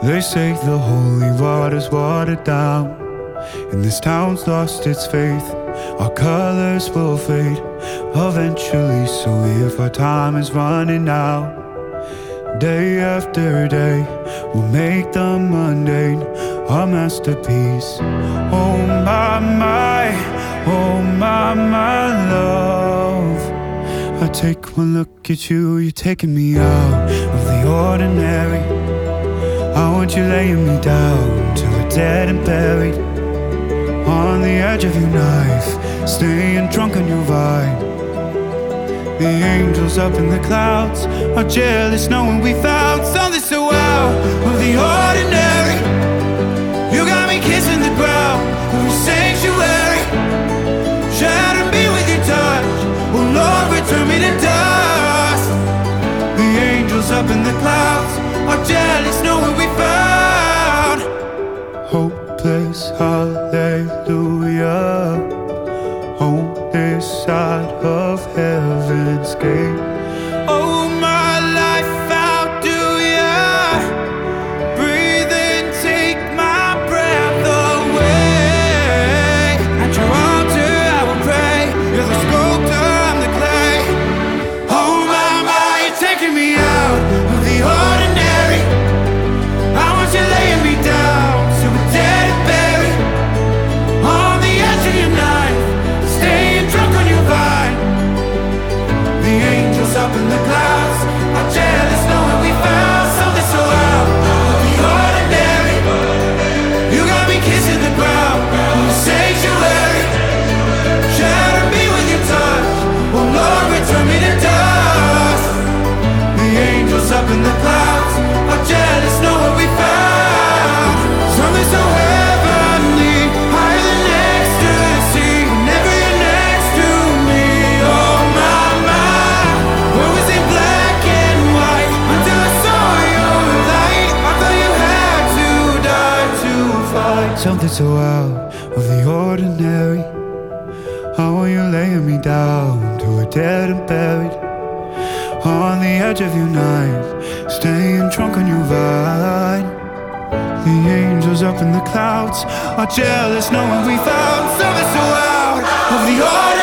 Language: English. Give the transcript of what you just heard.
They say the holy water's watered down, and this town's lost its faith. Our colors will fade eventually, so if our time is running out, day after day, we'll make the mundane our masterpiece. Oh my, oh my love. I take one look at you, you're taking me out of the ordinary. I want you laying me down till we're dead and buried, on the edge of your knife, staying drunk on your vine. The angels up in the clouds are jealous knowing we found something so out of the ordinary. You got me kissing the ground of your sanctuary, shatter me with your touch, oh Lord, return me to dust. The angels up in the clouds are jealous knowing we found hopeless hallelujah on this side of heaven's gate. Oh, my life, how do ya breathe and take my breath away? At your altar I will pray, you're the sculptor, I'm the clay. Oh my, you're taking me out of the ordinary. I want you laying me down so we're dead and buried, on the edge of your knife, staying drunk on your vine. The angels up in the clouds are jealous knowing we found something so out of the ordinary. You got me kissing the ground in the sanctuary, shatter me with your touch, oh Lord, return me to dust. The angels up in the clouds are jealous knowing we found something so heavenly, higher than ecstasy. Whenever you're next to me, oh my, where was it black and white until I saw your light? I thought you had to die to fight something so out of the ordinary. I want you laying me down till we're dead and buried, on the edge of your knife, staying drunk on your vine. The angels up in the clouds are jealous knowing we found something so out of the ordinary.